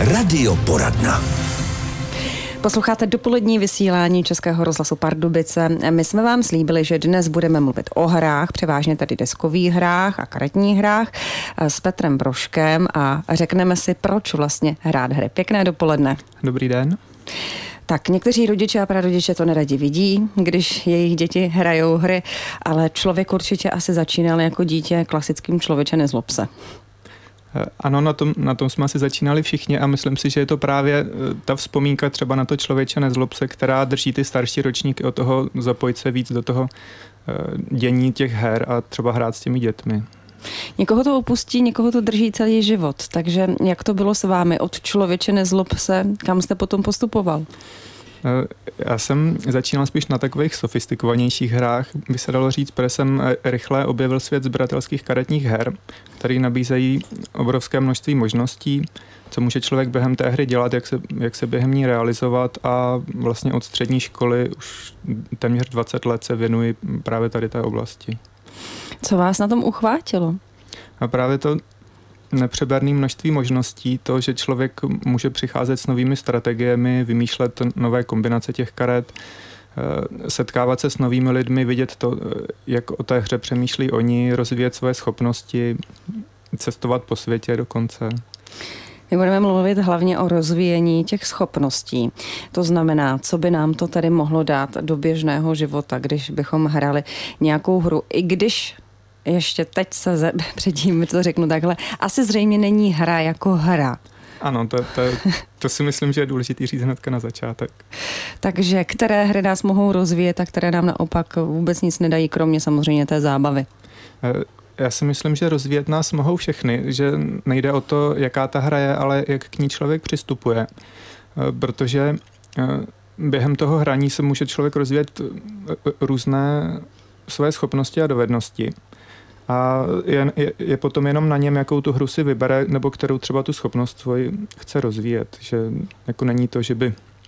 Radioporadna. Posloucháte dopolední vysílání Českého rozhlasu Pardubice. My jsme vám slíbili, že dnes budeme mluvit o hrách, převážně tady deskových hrách a karetních hrách s Petrem Brožkem a řekneme si, proč vlastně hrát hry. Pěkné dopoledne. Dobrý den. Tak někteří rodiče a prarodiče to neradi vidí, když jejich děti hrajou hry, ale člověk určitě asi začínal jako dítě klasickým člověče nezlob se. Ano, na tom jsme asi začínali všichni a myslím si, že je to právě ta vzpomínka třeba na to člověče nezlob se, která drží ty starší ročníky od toho zapojit se víc do toho dění těch her a třeba hrát s těmi dětmi. Někoho to opustí, někoho to drží celý život. Takže jak to bylo s vámi? Od člověče nezlob se, kam jste potom postupoval? Já jsem začínal spíš na takových sofistikovanějších hrách, by se dalo říct, protože jsem rychle objevil svět sběratelských karetních her, které nabízejí obrovské množství možností, co může člověk během té hry dělat, jak se během ní realizovat a vlastně od střední školy už téměř 20 let se věnuji právě tady té oblasti. Co vás na tom uchvátilo? A právě to nepřeberné množství možností, to, že člověk může přicházet s novými strategiemi, vymýšlet nové kombinace těch karet, setkávat se s novými lidmi, vidět to, jak o té hře přemýšlí oni, rozvíjet své schopnosti, cestovat po světě dokonce. My budeme mluvit hlavně o rozvíjení těch schopností. To znamená, co by nám to tady mohlo dát do běžného života, když bychom hrali nějakou hru, i když ještě teď předtím to řeknu takhle, asi zřejmě není hra jako hra. Ano, to si myslím, že je důležitý říct hnedka na začátek. Takže které hry nás mohou rozvíjet a které nám naopak vůbec nic nedají, kromě samozřejmě té zábavy? Já si myslím, že rozvíjet nás mohou všechny, že nejde o to, jaká ta hra je, ale jak k ní člověk přistupuje. Protože během toho hraní se může člověk rozvíjet různé své schopnosti a dovednosti. A je potom jenom na něm, jakou tu hru si vybere, nebo kterou třeba tu schopnost svoji chce rozvíjet. Že jako není to, že by...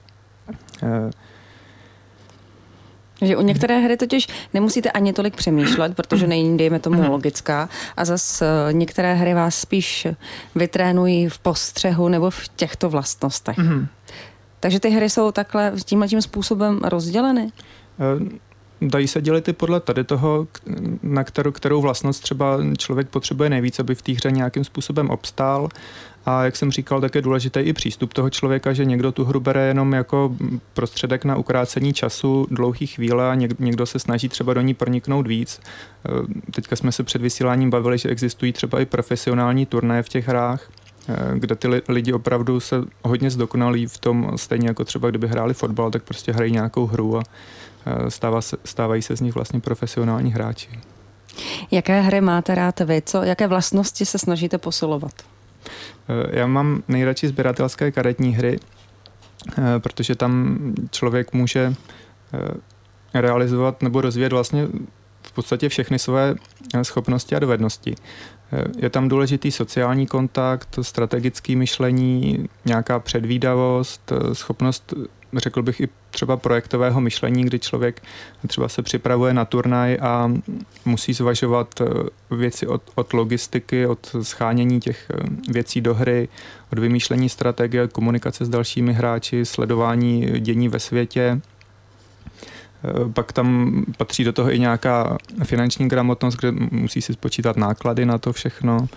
Že u některé hry totiž nemusíte ani tolik přemýšlet, protože není, dejme tomu, logická. A zas některé hry vás spíš vytrénují v postřehu nebo v těchto vlastnostech. Takže ty hry jsou takhle tímhletím způsobem rozděleny? Dají se dělit i podle tady toho, na kterou vlastnost třeba člověk potřebuje nejvíc, aby v té hře nějakým způsobem obstál. A jak jsem říkal, tak je důležitý i přístup toho člověka, že někdo tu hru bere jenom jako prostředek na ukrácení času, dlouhý chvíle a někdo se snaží třeba do ní proniknout víc. Teďka jsme se před vysíláním bavili, že existují třeba i profesionální turnaje v těch hrách, kde ty lidi opravdu se hodně zdokonalí v tom, stejně jako třeba kdyby hráli fotbal, tak prostě hrají nějakou hru a stávají se z nich vlastně profesionální hráči. Jaké hry máte rád vy? Jaké vlastnosti se snažíte posilovat? Já mám nejradši sběratelské karetní hry, protože tam člověk může realizovat nebo rozvíjet vlastně v podstatě všechny své schopnosti a dovednosti. Je tam důležitý sociální kontakt, strategické myšlení, nějaká předvídavost, schopnost, řekl bych, i třeba projektového myšlení, kdy člověk třeba se připravuje na turnaj a musí zvažovat věci od logistiky, od schánění těch věcí do hry, od vymýšlení strategie, komunikace s dalšími hráči, sledování dění ve světě. Pak tam patří do toho i nějaká finanční gramotnost, kde musí si spočítat náklady na to všechno.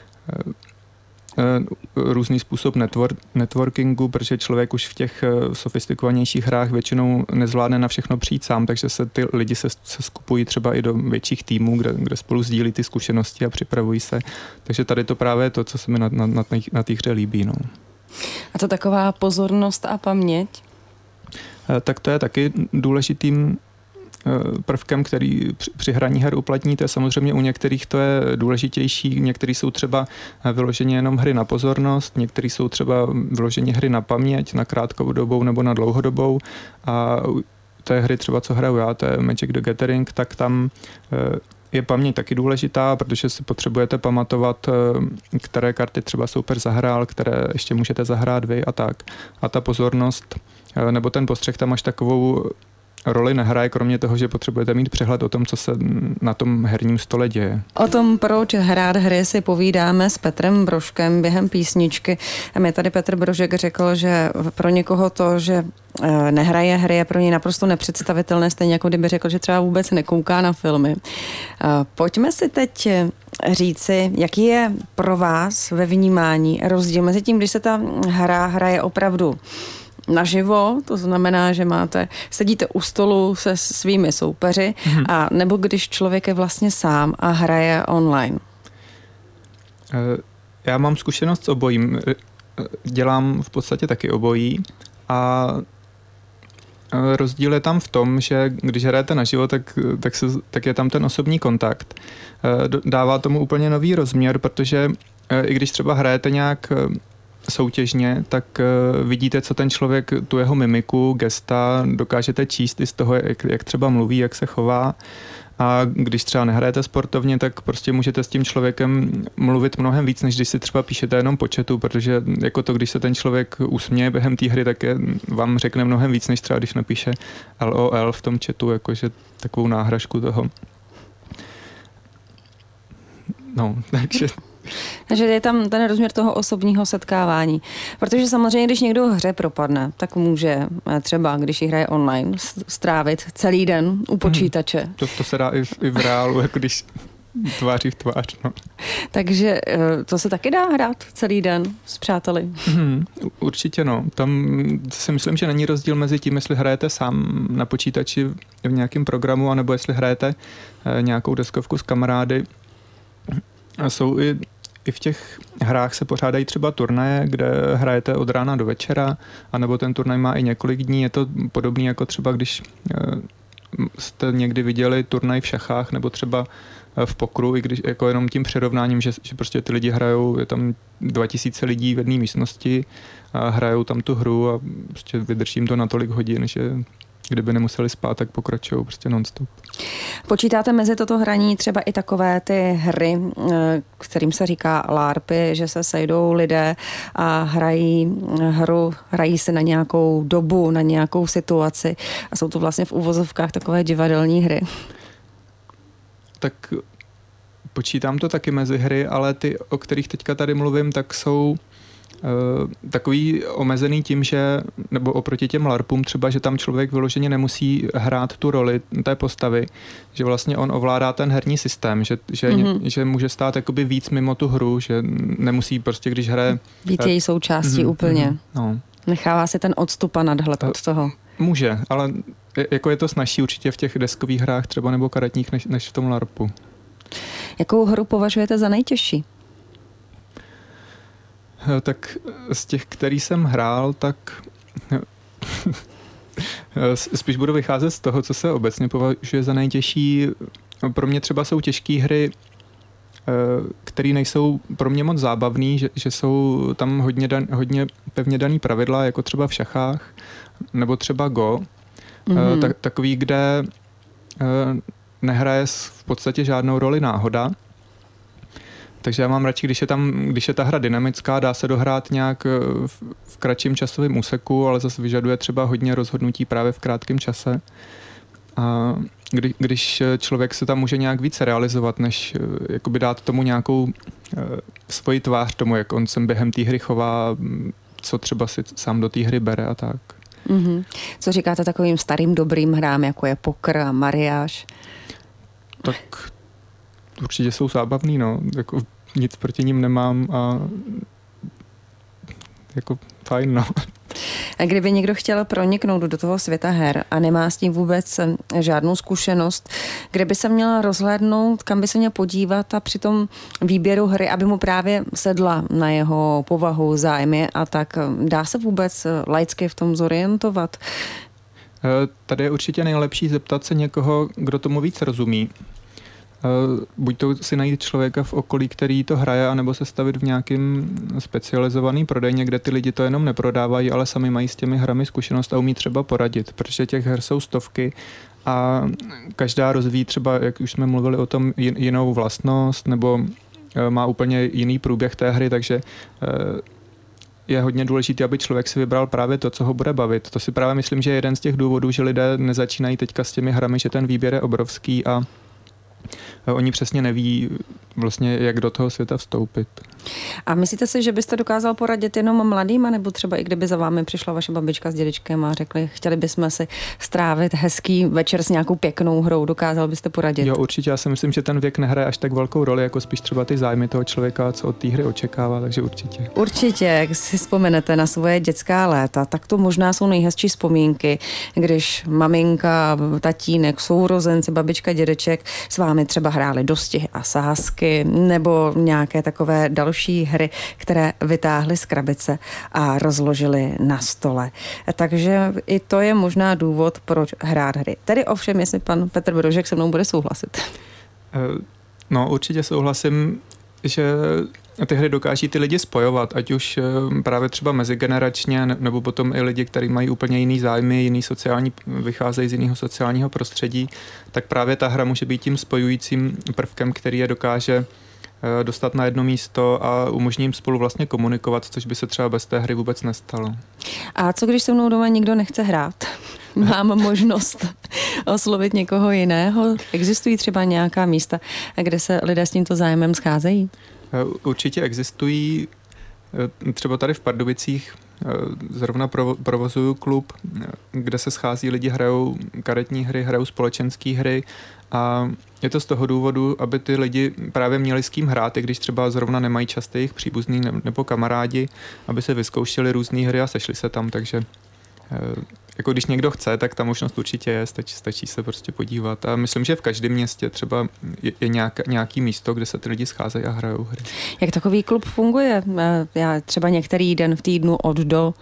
Různý způsob networkingu, protože člověk už v těch sofistikovanějších hrách většinou nezvládne na všechno přijít sám, takže se ty lidi se skupují třeba i do větších týmů, kde spolu sdílí ty zkušenosti a připravují se. Takže tady to právě je to, co se mi na té hře líbí. No. A to taková pozornost a paměť? Tak to je taky důležitým prvkem, který při hraní her uplatníte. Samozřejmě u některých to je důležitější, některý jsou třeba vyloženě jenom hry na pozornost, některý jsou třeba vyloženě hry na paměť, na krátkodobou nebo na dlouhodobou. A té hry třeba, co hraju já, to je Magic the Gathering, tak tam je paměť taky důležitá, protože si potřebujete pamatovat, které karty třeba soupeř zahrál, které ještě můžete zahrát vy a tak. A ta pozornost nebo ten postřeh tam až takovou roli nehraje, kromě toho, že potřebujete mít přehled o tom, co se na tom herním stole děje. O tom, proč hrát hry, si povídáme s Petrem Brožkem během písničky. Mě tady Petr Brožek řekl, že pro někoho to, že nehraje hry, je pro něj naprosto nepředstavitelné, stejně jako kdyby řekl, že třeba vůbec nekouká na filmy. Pojďme si teď říci, jaký je pro vás ve vnímání rozdíl mezi tím, když se ta hra hraje opravdu naživo, to znamená, že sedíte u stolu se svými soupeři, a nebo když člověk je vlastně sám a hraje online. Já mám zkušenost s obojím. Dělám v podstatě taky obojí a rozdíl je tam v tom, že když hrajete naživo, tak je tam ten osobní kontakt. Dává tomu úplně nový rozměr, protože i když třeba hrajete nějak soutěžně, tak vidíte, co ten člověk, tu jeho mimiku, gesta, dokážete číst i z toho, jak třeba mluví, jak se chová. A když třeba nehrajete sportovně, tak prostě můžete s tím člověkem mluvit mnohem víc, než když si třeba píšete jenom po chatu, protože jako to, když se ten člověk usměje během té hry, tak vám řekne mnohem víc, než třeba když napíše LOL v tom chatu, jakože takovou náhražku toho. No, Takže je tam ten rozměr toho osobního setkávání. Protože samozřejmě, když někdo v hře propadne, tak může třeba, když ji hraje online, strávit celý den u počítače. To se dá i v reálu, jako když tváří v tvář. No. Takže to se taky dá hrát celý den s přáteli? Určitě no. Tam si myslím, že není rozdíl mezi tím, jestli hrajete sám na počítači v nějakém programu, anebo jestli hrajete nějakou deskovku s kamarády. Jsou i v těch hrách se pořádají třeba turnaje, kde hrajete od rána do večera, anebo ten turnaj má i několik dní. Je to podobné jako třeba, když jste někdy viděli turnaj v šachách, nebo třeba v pokru, i když jako jenom tím přirovnáním, že prostě ty lidi hrajou, je tam 2000 lidí v jedné místnosti a hrajou tam tu hru a prostě vydržím to na tolik hodin, že kdyby nemuseli spát, tak pokračují prostě non-stop. Počítáte mezi toto hraní třeba i takové ty hry, kterým se říká LARPy, že se sejdou lidé a hrají se na nějakou dobu, na nějakou situaci a jsou to vlastně v uvozovkách takové divadelní hry? Tak počítám to taky mezi hry, ale ty, o kterých teďka tady mluvím, tak jsou takový omezený tím, že, nebo oproti těm LARPům třeba, že tam člověk vyloženě nemusí hrát tu roli té postavy, že vlastně on ovládá ten herní systém, že může stát jakoby víc mimo tu hru, že nemusí prostě, když hraje... Být její součástí úplně. No. Nechává si ten odstup a nadhled od toho. Může, ale jako je to snazší určitě v těch deskových hrách třeba nebo karetních než v tom LARPu. Jakou hru považujete za nejtěžší? Tak z těch, který jsem hrál, tak spíš budu vycházet z toho, co se obecně považuje za nejtěžší. Pro mě třeba jsou těžké hry, které nejsou pro mě moc zábavný, že jsou tam hodně pevně daný pravidla, jako třeba v šachách, nebo třeba Go. Takový, kde nehraje v podstatě žádnou roli náhoda. Takže já mám radši, když je ta hra dynamická, dá se dohrát nějak v kratším časovém úseku, ale zase vyžaduje třeba hodně rozhodnutí právě v krátkém čase. A když člověk se tam může nějak více realizovat, než jakoby dát tomu nějakou svoji tvář tomu, jak on se během té hry chová, co třeba si sám do té hry bere a tak. Mm-hmm. Co říkáte takovým starým dobrým hrám, jako je poker a mariáž? Tak určitě jsou zábavný, no. Jako nic proti ním nemám a jako fajn, no. A kdyby někdo chtěl proniknout do toho světa her a nemá s tím vůbec žádnou zkušenost, kde by se měl rozhlédnout, kam by se měl podívat a při tom výběru hry, aby mu právě sedla na jeho povahu, zájmy a tak, dá se vůbec laicky v tom zorientovat? Tady je určitě nejlepší zeptat se někoho, kdo tomu víc rozumí. Buď to si najít člověka v okolí, který to hraje, anebo se stavit v nějakým specializovaný prodejně, kde ty lidi to jenom neprodávají, ale sami mají s těmi hrami zkušenost a umí třeba poradit, protože těch her jsou stovky a každá rozvíjí třeba, jak už jsme mluvili o tom, jinou vlastnost, nebo má úplně jiný průběh té hry, takže je hodně důležité, aby člověk si vybral právě to, co ho bude bavit. To si právě myslím, že je jeden z těch důvodů, že lidé nezačínají teďka s těmi hrami, že ten výběr je obrovský a oni přesně neví vlastně, jak do toho světa vstoupit. A myslíte si, že byste dokázal poradit jenom mladým, nebo třeba i kdyby za vámi přišla vaše babička s dědečkem a řekli, chtěli bychom si strávit hezký večer s nějakou pěknou hrou, dokázal byste poradit? Jo, určitě. Já si myslím, že ten věk nehraje až tak velkou roli, jako spíš třeba ty zájmy toho člověka, co od té hry očekává, takže určitě. Určitě, jak si vzpomenete na svoje dětská léta, tak to možná jsou nejhezčí vzpomínky, když maminka, tatínek, sourozenci, babička, dědeček s vámi třeba hráli dostihy a sázky nebo nějaké takové další hry, které vytáhli z krabice a rozložili na stole. Takže i to je možná důvod, proč hrát hry. Tedy ovšem, jestli pan Petr Brožek se mnou bude souhlasit. No, určitě souhlasím, že ty hry dokáží ty lidi spojovat, ať už právě třeba mezigeneračně, nebo potom i lidi, kteří mají úplně jiný zájmy, jiný sociální, vycházejí z jiného sociálního prostředí, tak právě ta hra může být tím spojujícím prvkem, který je dokáže dostat na jedno místo a umožní jim spolu vlastně komunikovat, což by se třeba bez té hry vůbec nestalo. A co když se mnou doma nikdo nechce hrát? Mám možnost oslovit někoho jiného? Existují třeba nějaká místa, kde se lidé s tímto zájmem scházejí? Určitě existují. Třeba tady v Pardubicích zrovna provozuju klub, kde se schází lidi, hrajou karetní hry, hrajou společenské hry a je to z toho důvodu, aby ty lidi právě měli s kým hrát, i když třeba zrovna nemají čas jejich příbuzní nebo kamarádi, aby se vyzkoušeli různé hry a sešli se tam, takže jako když někdo chce, tak ta možnost určitě je, stačí se prostě podívat. A myslím, že v každém městě třeba je nějaký místo, kde se ty lidi scházejí a hrajou hry. Jak takový klub funguje? Já třeba některý den v týdnu od do...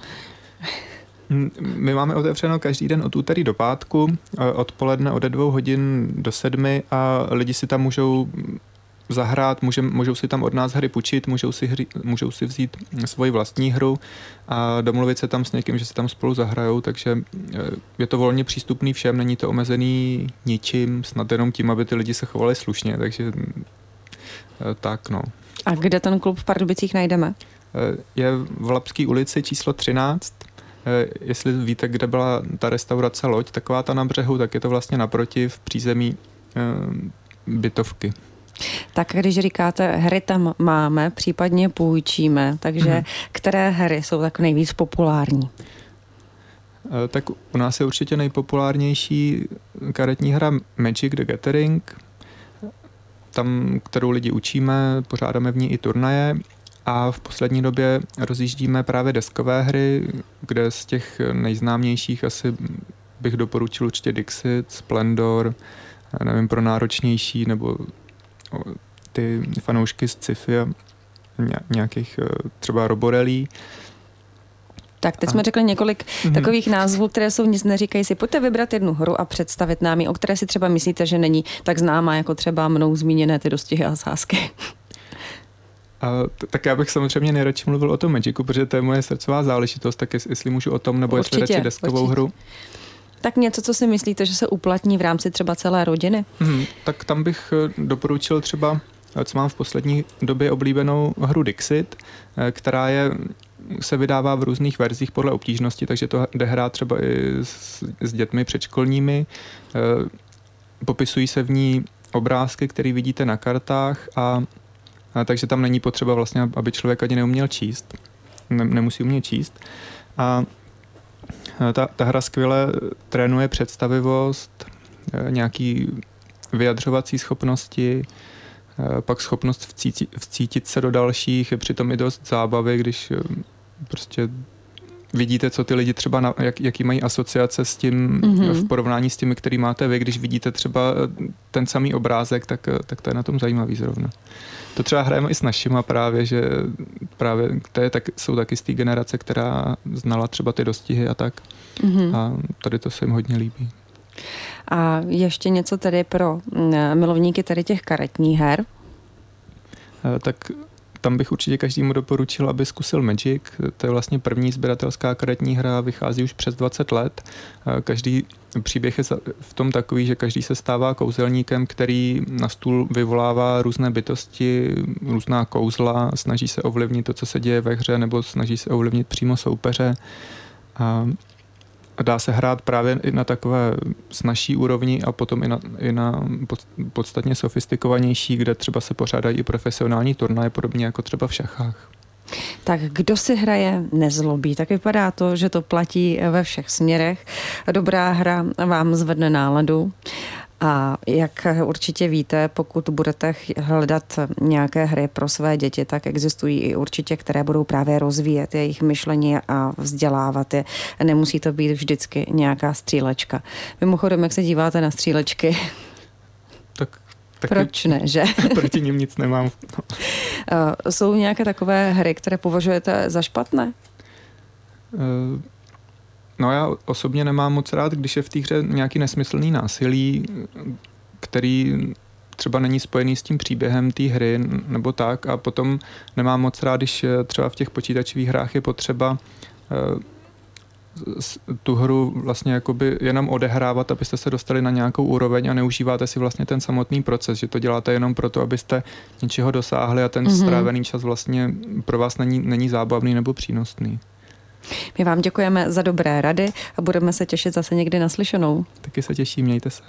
My máme otevřeno každý den od úterý do pátku, odpoledne od 2 hodin do 7 a lidi si tam můžou zahrát, můžou si tam od nás hry půjčit, můžou si vzít svoji vlastní hru a domluvit se tam s někým, že se tam spolu zahrajou, takže je to volně přístupný všem, není to omezený ničím, snad jenom tím, aby ty lidi se chovali slušně, takže tak no. A kde ten klub v Pardubicích najdeme? Je v Lapské ulici číslo 13. Jestli víte, kde byla ta restaurace Loď, taková ta na břehu, tak je to vlastně naproti v přízemí bytovky. Tak když říkáte, hry tam máme, případně půjčíme, takže které hry jsou tak nejvíc populární? Tak u nás je určitě nejpopulárnější karetní hra Magic the Gathering, tam, kterou lidi učíme, pořádáme v ní i turnaje a v poslední době rozjíždíme právě deskové hry, kde z těch nejznámějších asi bych doporučil určitě Dixit, Splendor, nevím, pro náročnější nebo ty fanoušky z sci-fi a nějakých třeba Roborelí. Tak teď jsme řekli několik takových názvů, které jsou nic neříkají si. Pojďte vybrat jednu hru a představit nám ji, o které si třeba myslíte, že není tak známá, jako třeba mnou zmíněné ty dostihy a sázky. Tak já bych samozřejmě nejradši mluvil o tom Magicu, protože to je moje srdcová záležitost, tak jestli můžu o tom, nebo jestli radši deskovou hru. Tak něco, co si myslíte, že se uplatní v rámci třeba celé rodiny? Tak tam bych doporučil třeba, co mám v poslední době oblíbenou hru Dixit, která se vydává v různých verzích podle obtížnosti, takže to jde hrát třeba i s dětmi předškolními. Popisují se v ní obrázky, které vidíte na kartách a takže tam není potřeba vlastně, aby člověk ani neuměl číst. Nemusí umět číst. A ta hra skvěle trénuje představivost, nějaký vyjadřovací schopnosti, pak schopnost vcítit se do dalších, je přitom i dost zábavy, když prostě vidíte, co ty lidi třeba, jaký mají asociace s tím v porovnání s těmi, který máte vy, když vidíte třeba ten samý obrázek, tak to je na tom zajímavý zrovna. To třeba hrajeme i s našima právě, že právě jsou taky z té generace, která znala třeba ty dostihy a tak. A tady to se jim hodně líbí. A ještě něco tedy pro milovníky tady těch karetních her? Tak tam bych určitě každému doporučil, aby zkusil Magic. To je vlastně první sběratelská karetní hra, vychází už přes 20 let. Každý příběh je v tom takový, že každý se stává kouzelníkem, který na stůl vyvolává různé bytosti, různá kouzla, snaží se ovlivnit to, co se děje ve hře, nebo snaží se ovlivnit přímo soupeře. A dá se hrát právě i na takové snazší úrovni a potom i na podstatně sofistikovanější, kde třeba se pořádají i profesionální turnaje, podobně jako třeba v šachách. Tak kdo si hraje, nezlobí. Tak vypadá to, že to platí ve všech směrech. Dobrá hra vám zvedne náladu. A jak určitě víte, pokud budete hledat nějaké hry pro své děti, tak existují i určitě, které budou právě rozvíjet jejich myšlení a vzdělávat je. Nemusí to být vždycky nějaká střílečka. Mimochodem, jak se díváte na střílečky? Tak proč ne, že? Proti nim nic nemám. Jsou nějaké takové hry, které považujete za špatné? No já osobně nemám moc rád, když je v té hře nějaký nesmyslný násilí, který třeba není spojený s tím příběhem té hry nebo tak, a potom nemám moc rád, když třeba v těch počítačových hrách je potřeba tu hru vlastně jakoby jenom odehrávat, abyste se dostali na nějakou úroveň a neužíváte si vlastně ten samotný proces, že to děláte jenom proto, abyste něčeho dosáhli a ten strávený čas vlastně pro vás není zábavný nebo přínosný. My vám děkujeme za dobré rady a budeme se těšit zase někdy naslyšenou. Taky se těším, mějte se.